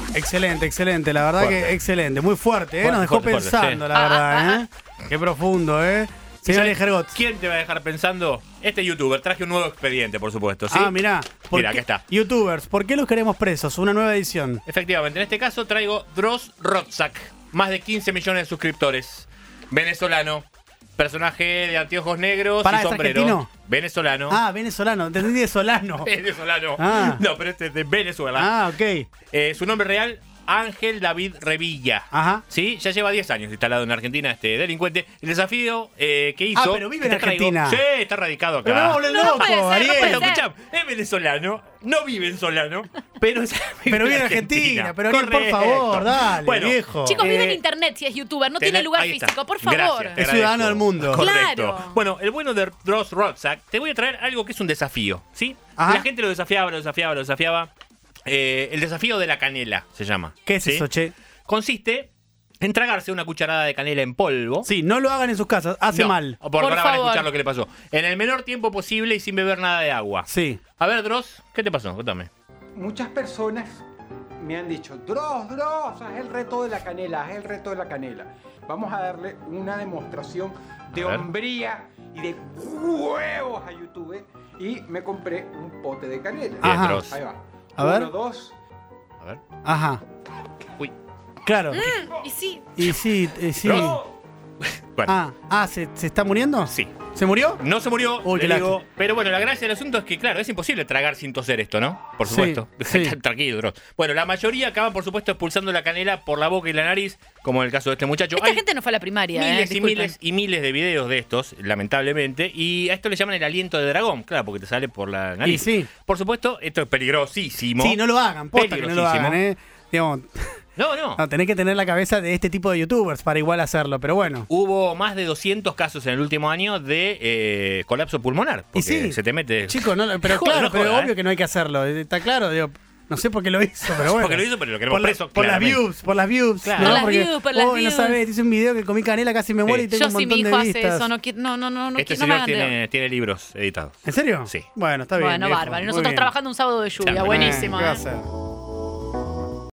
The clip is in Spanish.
Excelente, excelente. La verdad Fuerte. que excelente. Muy fuerte, ¿eh? Nos dejó Fuerte, pensando, sí. la verdad, ¿eh? Qué profundo, ¿eh? Señor ¿Sabes Gergot. ¿Quién te va a dejar pensando? Este youtuber. Traje un nuevo expediente, por supuesto, ¿sí? Mirá. Mira, acá está. YouTubers, ¿por qué los queremos presos? Una nueva edición. Efectivamente, en este caso traigo Dross Rotzak. Más de 15 millones de suscriptores. Venezolano. Personaje de anteojos negros Pará, y ¿es sombrero. argentino? Venezolano. Venezolano. Entendí de solano. Venezolano. Ah. No, pero este es de Venezuela. Ok. Su nombre real, Ángel David Revilla. Ajá. Sí, ya lleva 10 años instalado en Argentina este delincuente. El desafío que hizo... pero vive en que te traigo- Argentina. Sí, está radicado acá. Pero me volvés No loco, puede ser, no Ariel. puede Bueno, ser. escuchá, es venezolano, no vive en Solano, pero Pero vive en Argentina. Pero Ariel, por favor, dale, Bueno, viejo. Chicos, vive en internet si es youtuber, no tiene lugar ahí está. físico, por favor. Gracias, te Es ciudadano agradezco. del mundo. Correcto. Claro. Bueno, el bueno de Dross Rotzak, te voy a traer algo que es un desafío, ¿sí? Ajá. La gente lo desafiaba. El desafío de la canela se llama. ¿Qué es ¿sí? eso, che? Consiste en tragarse una cucharada de canela en polvo. Sí, no lo hagan en sus casas. Hace No, mal. Porque Por ahora van a favor. escuchar lo que le pasó. En el menor tiempo posible y sin beber nada de agua. Sí. A ver, Dross, ¿qué te pasó? Cuéntame. Muchas personas me han dicho, Dross, haz el reto de la canela, haz el reto de la canela. Vamos a darle una demostración de A ver. hombría y de huevos a YouTube y me compré un pote de canela. Bien, Ajá. Dross. Ahí va. A ver. 1, 2. A ver. Ajá. Uy. Claro. Y sí, Y sí, sí. Dross. Bueno, ¿se está muriendo? sí. ¿Se murió? No se murió, Uy, le qué digo, lástima. pero bueno, la gracia del asunto es que, claro, es imposible tragar sin toser esto, ¿no? Por Sí, supuesto. sí. Tranquilo, Dross. Bueno, la mayoría acaban, por supuesto, expulsando la canela por la boca y la nariz, como en el caso de este muchacho. esta Hay gente no fue a la primaria, miles y disculpen. miles y miles de videos de estos, lamentablemente, y a esto le llaman el aliento de dragón, claro, porque te sale por la nariz. Y sí. Por supuesto, esto es peligrosísimo. Sí, no lo hagan. Posta que no lo hagan, Peligrosísimo. Digamos, No. tenés que tener la cabeza de este tipo de youtubers para igual hacerlo, pero bueno. Hubo más de 200 casos en el último año de colapso pulmonar, porque Y sí. se te mete... Chicos, pero Joder, claro, no pero joda, obvio que no hay que hacerlo. Está claro, digo, no sé por qué lo hizo, pero bueno. Porque lo hizo, pero lo queremos por, preso, por las claramente. views, por las views. Claro. ¿no? Por las Porque, views, por las no views. sabes, hice un video que comí canela, casi me muero y tengo Yo un si mi montón hijo de hace vistas. eso, no quiero, no Este me señor hagan de... tiene libros editados. ¿En serio? Sí. Bueno, está bien. Bueno, viejo, bárbaro. Y muy nosotros bien. trabajando un sábado de lluvia, Claro. buenísimo. ¿Qué va a hacer?